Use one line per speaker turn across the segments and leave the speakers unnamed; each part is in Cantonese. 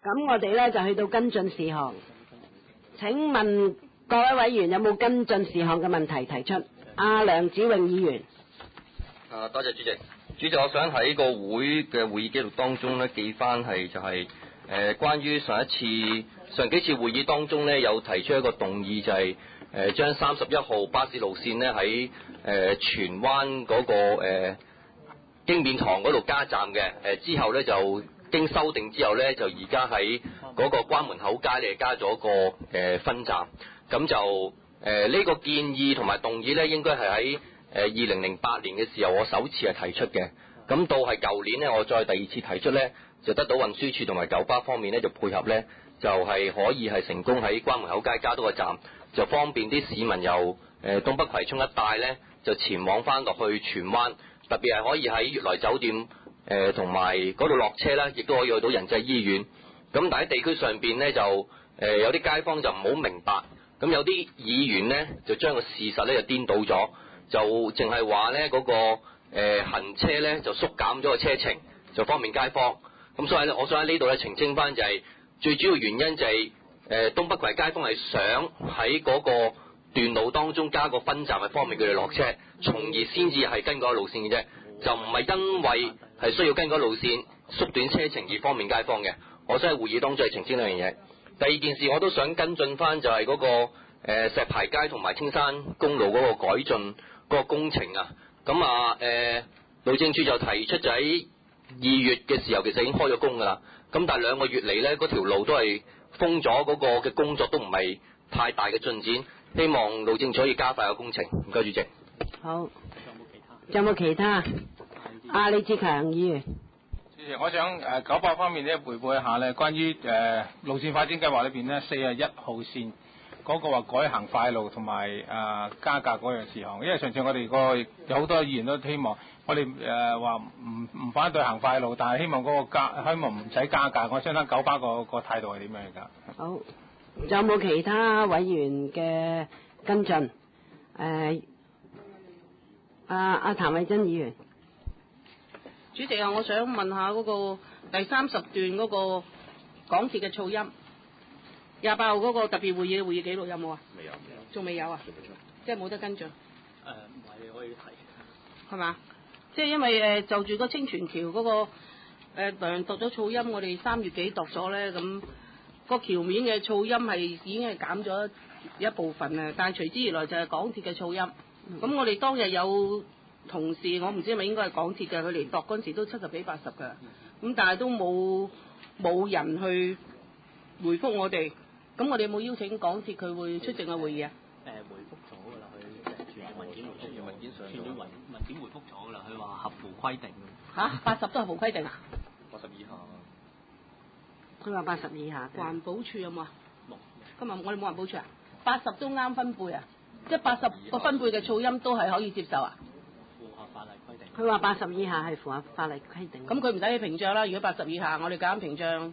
咁我哋咧就去到跟進事項。請問各位委員有冇跟進事項嘅問題提出？梁子穎議員。
多謝主席。主席，我想喺個會嘅會議記錄當中咧記翻關於上幾次會議當中咧有提出一個動議，就係將31號巴士路線咧喺荃灣嗰個經勉堂嗰度加站嘅，之後咧就經修訂之後咧就而家喺嗰個關門口街咧加咗個分站，咁就呢個建議同埋動議咧應該係喺2008年嘅時候我首次係提出嘅，咁到係舊年咧我再第二次提出咧就得到運輸署同埋九巴方面咧就配合咧就係可以係成功喺關門口街加多個站，就方便啲市民由東北葵涌一帶咧就前往翻落去荃灣，特別係可以喺悅來酒店同埋嗰度落車啦，亦都可以去到仁濟醫院。咁但喺地區上邊咧就有啲街坊就唔好明白，咁有啲議員咧就將個事實咧就顛倒咗，就淨係話咧嗰個行車咧就縮減咗個車程，就方便街坊。咁所以咧，我想喺呢度咧澄清翻就係最主要原因就係東北葵街坊係想喺嗰個段路當中加個分站，係方便佢哋落車，從而先至係跟嗰個路線嘅啫，就唔係因為係需要跟嗰個路線縮短車程而方便街坊嘅。我想喺會議當中係澄清兩樣嘢。第二件事我都想跟進翻就係嗰個石排街同埋青山公路嗰個改進嗰個工程啊。咁路政署就提出就喺2月嘅時候其實已經開咗工㗎啦。咁但係2個月嚟呢，嗰條路都係封咗，嗰個嘅工作都唔係太大嘅進展。希望路政署可以加快個工程。唔該主席。
好。有冇其他？李志強議員。
主席，我想九巴方面咧回報一下咧，關於路線發展計劃裏邊咧41號線嗰個話改行快路同埋加價嗰樣事項，因為上次我哋有好多議員都希望我哋話唔反對行快路，但係希望嗰個希望唔使加價。我想睇九巴個態度係點樣㗎？
好，有冇其他委員嘅跟進？譚慧珍議員。
主席啊，我想問下嗰個第30段嗰個港鐵嘅噪音，28號嗰個特別會議嘅會議記錄有冇啊？未有，仲未有啊？即係冇得跟進。唔係，你可以提。係嘛？即係因為就住個清泉橋嗰個量度咗噪音，我哋3月幾度咗咧，咁個橋面嘅噪音係已經係減咗一部分啊，但係隨之而來就係港鐵嘅噪音。咁我哋當日有同事，我唔知係咪應該係港鐵嘅，佢嚟度嗰陣時都70幾80㗎，咁但係都冇人去回覆我哋，咁我哋有冇邀請港鐵佢會出席個會議啊？
回覆咗㗎啦，佢傳閱文件回覆咗㗎啦，佢話合乎規定。
80都合乎規定啊
？80以下。
佢話80以下。
環保署有冇啊？
冇。
今日我哋冇環保署啊？80都啱分貝啊？即係80個分貝嘅噪音都係可以接受啊？
符合法例規定。
佢話80以下係符合法例規定。
咁佢唔使去屏障啦，如果80以下，我哋夾硬屏障。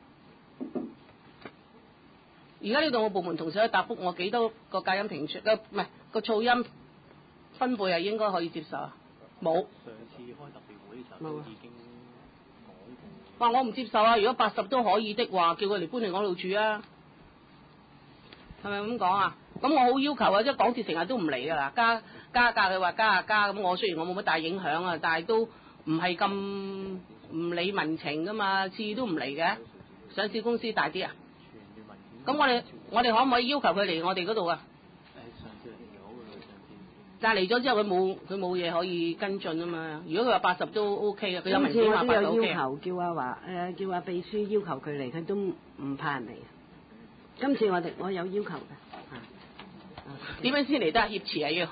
而家呢度我部門同事可以答覆我幾多個隔音屏障，唔係個噪音分貝係應該可以接受啊？冇。上次開特別會嘅時候已經改過。話我唔接受啊！如果80都可以的話，叫佢嚟搬嚟我度住啊！係咪咁講啊？咁我好要求啊，即係港鐵成日都唔嚟㗎啦，加價佢話加咁我雖然我冇乜大影響啊，但係都唔係咁唔理民情㗎嘛，次次都唔嚟嘅，上市公司大啲啊？咁我哋可唔可以要求佢嚟我哋嗰度啊？
上次嚟咗㗎啦，上次。
但係嚟咗之後佢冇嘢可以跟進啊嘛。如果佢話80都 OK 嘅，佢有文件話80 OK 啊。
今次我都有要求叫阿秘書要求佢嚟，佢都唔怕人嚟。今次我有要求嘅。
點樣先嚟得挾持啊要？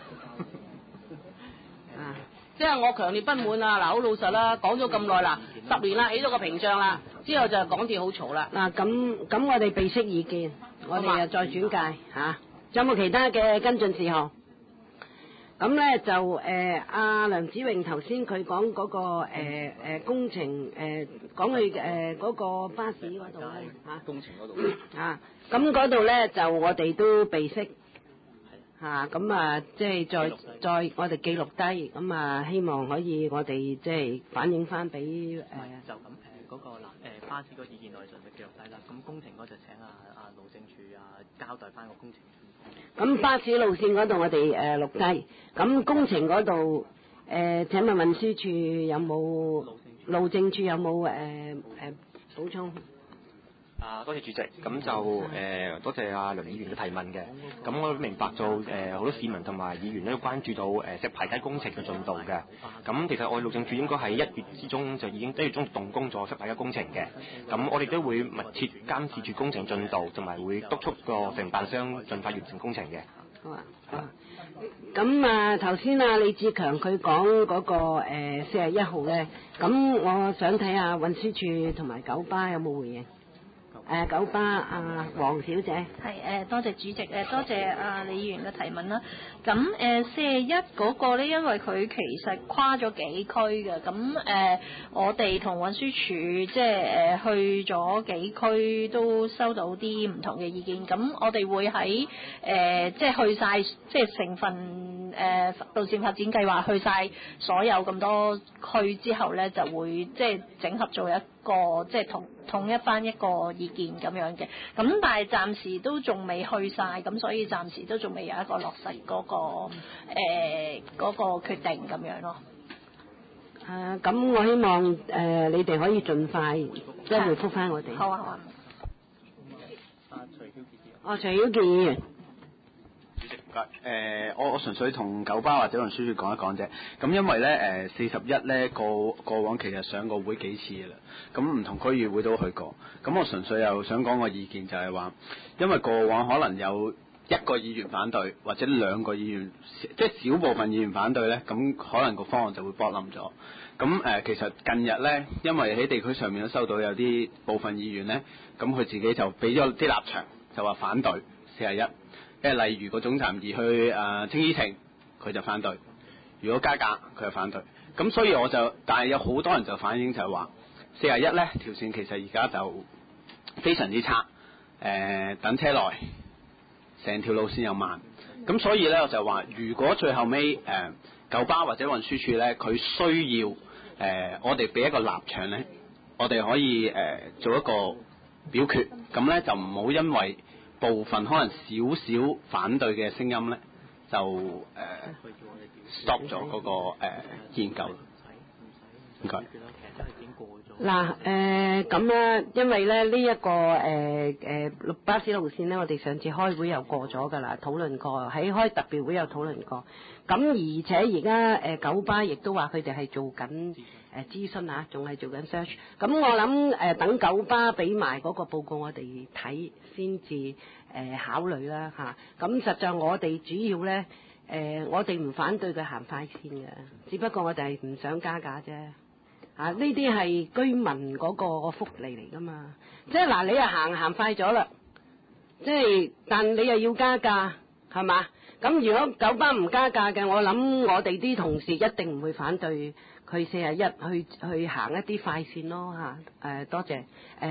即係我強烈不滿啊！嗱，好老實啦，講咗咁耐啦，10年啦，起咗個屏障啦，之後就係港鐵好嘈啦。
嗱，咁我哋備悉意見，我哋又再轉介嚇。有冇其他嘅跟進事項？咁咧就阿梁子穎頭先佢講嗰個工程講佢嗰個巴士嗰度咧嚇。
工程嗰度。
咁嗰度咧就我哋都備悉。咁即係再我哋記錄低，咁希望可以我哋即係反映翻俾
就咁嗰個巴士個意見我哋盡力記錄低啦。咁工程嗰就請路政署交代翻個工程情況。
咁巴士路線嗰度我哋錄低，咁工程嗰度請問運輸署有冇路政署有冇補充？
多謝主席，咁就多謝阿梁議員嘅提問嘅。咁我明白到好多市民同埋議員都關注到石排街工程嘅進度嘅。咁其實我哋路政署應該喺1月之中就已經1月中動工咗石排街工程嘅。咁我哋都會密切監視住工程進度，同埋會督促個承辦商盡快完成工程嘅。
好啊，好啊。咁頭先李志強佢講嗰個41號咧，咁我想睇下運輸署同埋九巴有冇回應。九巴黃小姐
係多謝主席多謝李議員嘅提問啦。咁41嗰個咧，因為佢其實跨咗幾區嘅，咁我哋同運輸署即係去咗幾區都收到啲唔同嘅意見。咁我哋會喺即係去晒即係成份路線發展計劃去晒所有咁多區之後咧，就會即係整合做一個即係統一翻一個意見咁樣嘅。咁但係暫時都仲未去晒，咁所以暫時都仲未有一個落實嗰個決定咁樣咯。
咁我希望你哋可以盡快即係回覆翻我哋。
好啊好啊。
徐曉健議員。
主席唔該，我純粹同九巴或者運輸署講一講啫。咁因為咧41咧過往其實上過會幾次嘅啦，咁唔同區議會都去過。咁我純粹又想講個意見就係話，因為過往可能有1個議員反對，或者2個議員，即係少部分議員反對咧，咁可能個方案就會駁冧咗。咁其實近日咧，因為喺地區上面都收到有啲部分議員咧，咁佢自己就俾咗啲立場，就話反對41。例如個總站移去青衣亭，佢就反對；如果加價，佢就反對。咁所以但係有好多人就反映就係話41咧條線其實而家就非常之差，等車耐，成條路線又慢。咁所以咧我就話，如果最後尾九巴或者運輸署咧，佢需要我哋俾一個立場咧，我哋可以做一個表決。咁咧就唔好因為部分可能少少反對嘅聲音咧，就stop 咗嗰個研究。唔該。
嗱咁咧，因為咧呢一個巴士路線咧，我哋上次開會又過咗㗎啦，討論過，喺開特別會有討論過。咁而且而家九巴亦都話佢哋係做緊諮詢嚇，仲係做緊 search。咁我諗等九巴俾埋嗰個報告我哋睇先至考慮啦嚇。咁實在我哋主要咧我哋唔反對佢行快線嘅，只不過我哋係唔想加價啫。呢啲係居民嗰個福利嚟㗎嘛。即係嗱，你又行快咗啦，即係但你又要加價係嘛？咁如果九巴唔加價嘅，我諗我哋啲同事一定唔會反對佢41去行一啲快線咯嚇。多謝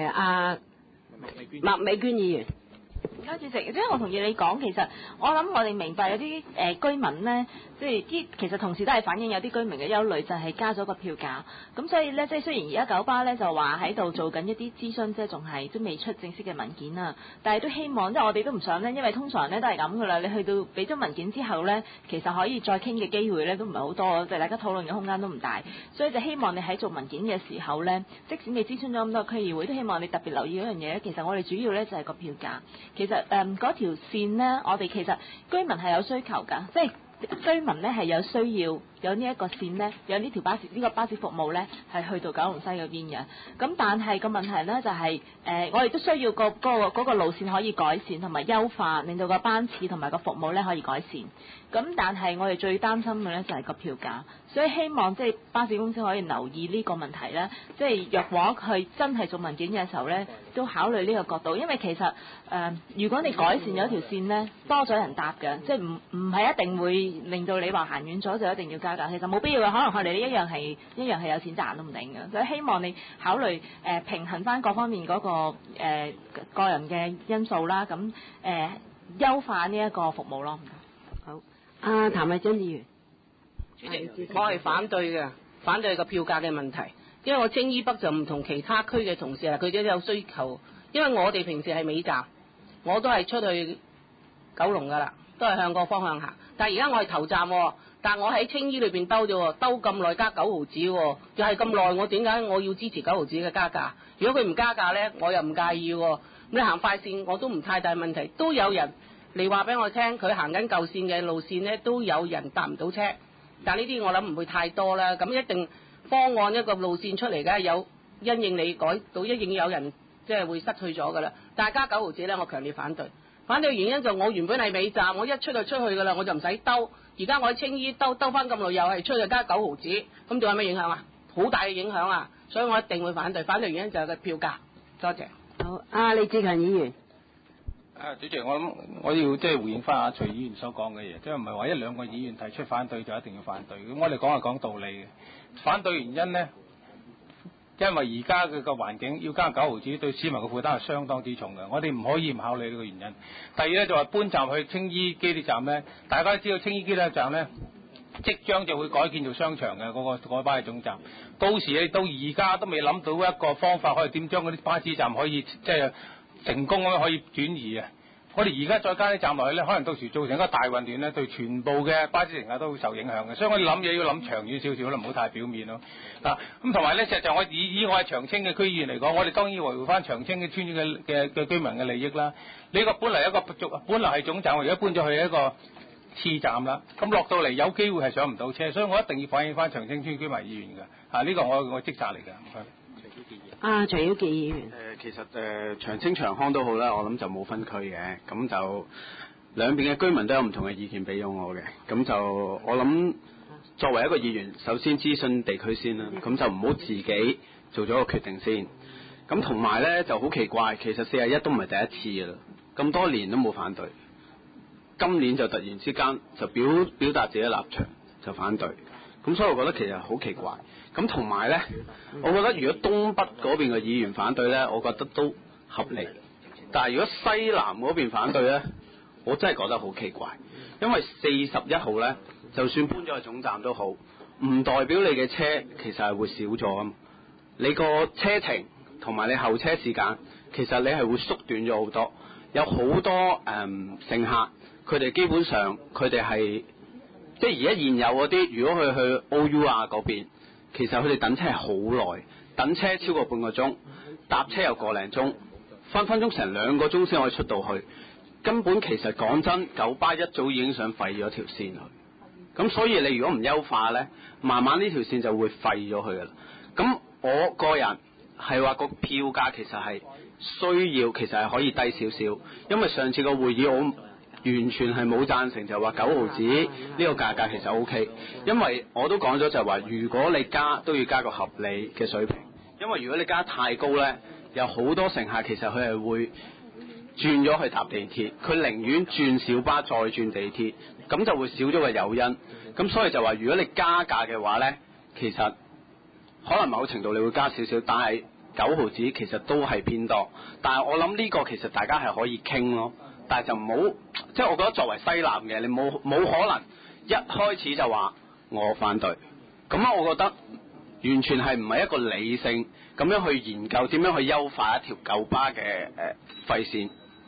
麥美娟議員。
而家主席，即係我同意你講，其實我諗我哋明白有啲居民咧，即係啲其實同時都係反映有啲居民嘅憂慮，就係加咗個票價。咁所以咧，即係雖然而家九巴咧就話喺度做緊一啲諮詢，即係仲係都未出正式嘅文件啊，但係都希望，即係我哋都唔想咧，因為通常咧都係咁噶啦，你去到俾咗文件之後咧，其實可以再傾嘅機會咧都唔係好多，即係大家討論嘅空間都唔大，所以就希望你喺做文件嘅時候咧，即使你諮詢咗咁多區議會，都希望你特別留意嗰樣嘢。其實我哋主要咧就係個票價，其實嗰條線呢，我哋其實居民係有需求㗎，即係居民呢係有需要有呢一個線呢，有呢條巴士呢個巴士服務呢係去到九龍西嗰邊嘅。咁但係個問題呢就係我哋都需要嗰個路線可以改善同埋優化，令到個班次同埋個服務呢可以改善。咁但係我哋最擔心嘅呢就係個票價，所以希望即係巴士公司可以留意呢個問題啦。即係若果佢真係做文件嘅時候呢，都考慮呢個角度，因為其實如果你改善咗條線呢，多咗人搭嘅，即係唔係一定會令到你話行遠咗就一定要加價，其實冇必要嘅，可能佢哋一樣係有錢賺都唔定嘅。所以希望你考慮平衡翻各方面嗰個個人嘅因素啦，咁優化呢一個服務咯。
好，譚慧珍議員。
主席，我係反對嘅，反對個票價嘅問題。 因為我青衣北就唔同其他區嘅同事啦，佢哋都有需求。因為我哋平時係尾站，我都係出去九龍噶啦，都係向個方向行。但係而家我係頭站喎，但我喺青衣裏邊兜咗喎，兜咁耐加9毫子喎，又係咁耐，我點解我要支持9毫子嘅加價？如果佢唔加價呢，我又唔介意喎。咁你行快線我都唔太大問題，都有人嚟話俾我聽，佢行緊舊線嘅路線呢，都有人搭唔到車。但呢啲我諗唔會太多啦，咁一定方案一個路線出嚟嘅，有因應你改到，一定有人即係會失去咗噶啦。但係加9毫子呢，我強烈反對。反對原因就我原本係尾站，我一出就出去噶啦，我就唔使兜。而家我喺青衣兜翻咁耐，又係出去加9毫子，咁仲有咩影響啊？好大嘅影響啊！所以我一定會反對。反對原因就係個票價。多謝。
好，李志強議員。
主席，我諗我要即係回應翻阿徐議員所講嘅嘢，即係唔係話一兩個議員提出反對就一定要反對。咁我哋講係講道理嘅。反對原因呢，因為而家嘅個環境要加9毫子，對市民嘅負擔係相當之重嘅。我哋唔可以唔考慮呢個原因。第二呢，就話搬站去青衣基地站呢，大家都知道青衣基地站呢，即將就會改建做商場嘅嗰個巴士總站。到時你到而家都未諗到一個方法，可以點將嗰啲巴士站可以即係成功咁可以轉移啊！我哋而家再加啲站落去咧，可能到時造成一個大混亂咧，對全部嘅巴士乘客都會受影響嘅。所以我哋諗嘢要諗長遠少少啦，唔好太表面咯。咁同埋咧，實際我以我係長青嘅區議員嚟講，我哋當然維護翻長青嘅村嘅居民嘅利益啦。呢個本嚟係總站，我而家搬咗去一個次站啦。咁落到嚟有機會係上唔到車，所以我一定要反映翻長青村居民意願嘅。呢個我職責嚟嘅。唔該。
徐曉傑議員。
其實長青長康都好啦，我諗就冇分區嘅，咁就兩邊嘅居民都有唔同嘅意見俾咗我嘅，咁就我諗作為一個議員，首先諮詢地區先啦，咁就唔好自己做咗個決定先。咁同埋呢就好奇怪，其實41都唔係第一次㗎啦，咁多年都冇反對，今年就突然之間就表達自己嘅立場就反對，咁所以我覺得其實好奇怪。咁同埋呢，我覺得如果東北嗰邊嘅議員反對呢，我覺得都合理。但係如果西南嗰邊反對呢，我真係覺得好奇怪。因為41號呢，就算搬咗去總站都好，唔代表你嘅車其實係會少咗啊嘛。你個車程同埋你候車時間，其實你係會縮短咗好多。有好多乘客，佢哋基本上佢哋係即係而家現有嗰啲，如果佢去 OU 啊嗰邊。其實佢哋等車係好耐，等車超過半個鐘，搭車又個零鐘，分鐘成2個鐘先可以出到去。根本其實講真，九巴一早已經想廢咗條線去。咁所以你如果唔優化呢，慢慢呢條線就會廢咗佢噶啦。咁我個人係話個票價其實係需要，其實係可以低少少，因為上次個會議我完全係冇贊成，就話9毫子呢個價格其實 OK， 因為我都講咗就話，如果你加都要加個合理嘅水平，因為如果你加太高呢，有好多乘客其實佢係會轉咗去搭地鐵，佢寧願轉小巴再轉地鐵，咁就會少咗個誘因，咁所以就話如果你加價嘅話呢，其實可能某程度你會加少少，但係9毫子其實都係偏多，但係我諗呢個其實大家係可以傾咯。但係就唔好，即係我覺得作為西南嘅，你冇可能一開始就話我反對，咁我覺得完全係唔係一個理性咁樣去研究點樣去優化一條舊巴嘅廢線。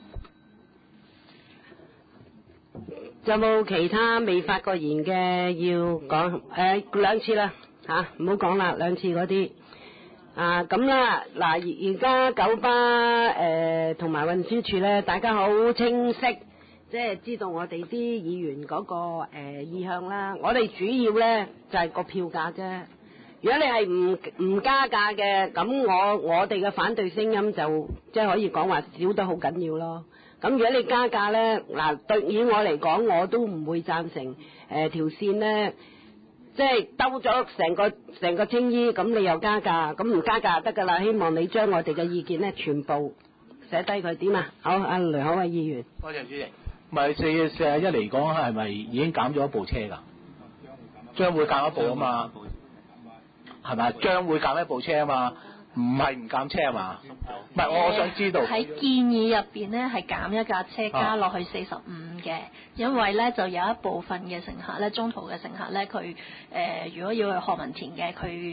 有冇其他未發過言嘅要講？兩次啦嚇，唔好講啦，兩次嗰啲。咁啦，嗱而家九巴同埋運輸署咧，大家好清晰，即係知道我哋啲議員嗰個意向啦。我哋主要咧就係個票價啫。如果你係唔加價嘅，咁我哋嘅反對聲音就即係可以講話少得好緊要咯。咁如果你加價咧，對以我嚟講，我都唔會贊成條線咧。即係兜咗成個青衣，咁你又加價，咁唔加價就得㗎啦。希望你將我哋嘅意見咧全部寫低佢點啊？好，阿雷可偉議員。
多謝主席。唔係41嚟講係咪已經減咗一部車㗎？將會減一部啊嘛，係咪？將會減一部車啊嘛，唔係唔減車啊嘛。唔係，我想知道
喺建議入邊咧係減一架車加落去45嘅，因為咧就有一部分嘅乘客咧，中途嘅乘客咧，佢如果要去何文田嘅，佢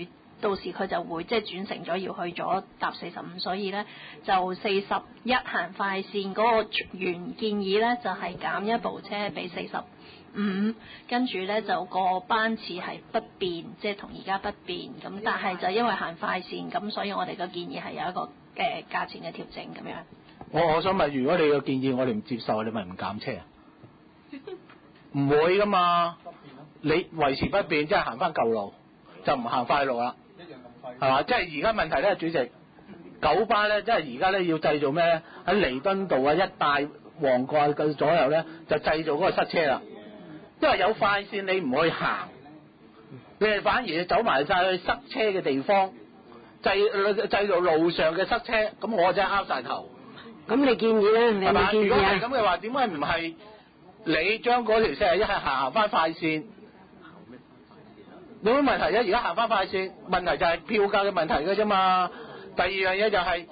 到時佢就會即係轉成咗要去咗搭45，所以咧就41行快線嗰個原建議咧就係減一部車俾45，跟住咧就個班次係不變，即係同而家不變咁，但係就因為行快線咁，所以我哋個建議係有一個價錢嘅調整咁樣。
我想問，如果你個建議我哋唔接受，你咪唔減車啊？唔會噶嘛，你維持不變，即係行翻舊路，就唔行快路啦，係嘛？即係而家問題咧，主席，九巴咧，即係而家咧要製造咩咧？喺彌敦道啊一帶旺角嘅左右咧，就製造嗰個塞車啦。因為有快線你唔去行，你哋反而走埋晒去塞車嘅地方，製造路上嘅塞車，咁我真係拗晒頭。
咁你建議咧？你有冇建議啊？
如果係咁嘅話，點解唔係你將嗰條41係行翻快線？有乜問題啫？而家行翻快線，問題就係票價嘅問題嘅啫嘛。第二樣嘢就係、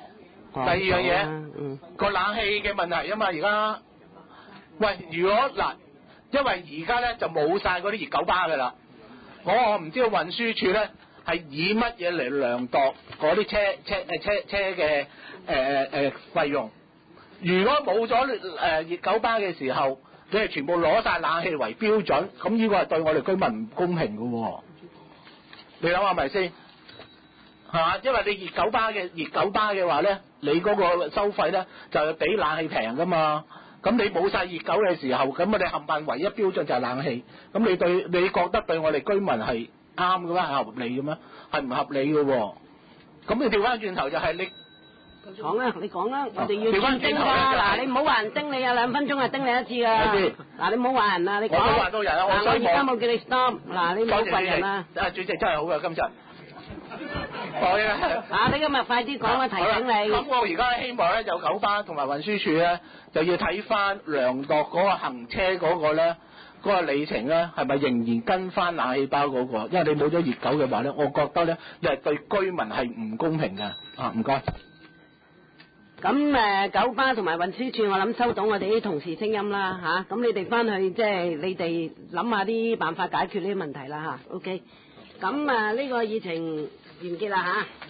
個冷氣嘅問題啊嘛。而家，喂，如果嗱，因為而家咧就冇晒嗰啲熱狗巴嘅啦。我唔知道運輸署咧係以乜嘢嚟量度嗰啲車嘅費用。如果冇咗熱狗巴嘅時候，你係全部攞晒冷氣為標準，咁呢個係對我哋居民唔公平嘅喎。你諗下係咪先？係嘛？因為你熱狗巴嘅話咧，你嗰個收費咧就係比冷氣平噶嘛。咁你冇晒熱狗嘅時候，咁我哋冚唪唥唯一標準就係冷氣。咁你覺得對我哋居民係啱嘅咩？係合理嘅咩？係唔合理嘅喎。咁你調翻轉頭就係你。
講啦，你講啦，我哋要叮㗎。嗱，你唔好話人叮你啊，2分鐘啊叮你一次㗎。嗱，你唔好話人啊，你講。
我冇話到人啊，我
而家冇叫你 stop。嗱，你唔好怪人啊。
主席真係好嘅，今日。係啊。
你今日快啲講啊，提醒你。
咁我而家希望咧，有九巴同埋運輸署咧，就要睇翻量度嗰個行車嗰個咧，嗰個里程咧，係咪仍然跟翻冷氣包嗰個？因為你冇咗熱狗嘅話咧，我覺得咧，你係對居民係唔公平嘅。啊，唔該。
咁九巴同埋運輸署，我諗收到我哋啲同事聲音啦嚇，咁你哋翻去即係你哋諗下啲辦法解決呢啲問題啦嚇，OK。咁呢個議程完結啦嚇。